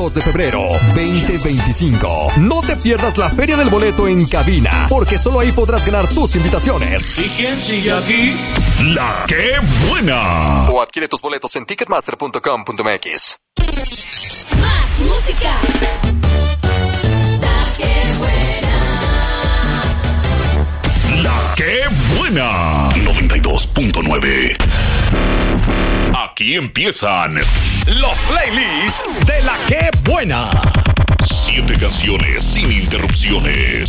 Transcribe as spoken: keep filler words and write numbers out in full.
dos de febrero, veinte veinticinco. No te pierdas la Feria del Boleto en cabina, porque solo ahí podrás ganar tus invitaciones. ¿Y quién sigue aquí? La que buena. O adquiere tus boletos en ticketmaster punto com punto m x. Más música. La que buena. La que buena. noventa y dos punto nueve. Aquí empiezan los playlists de La que buena. Siete canciones sin interrupciones.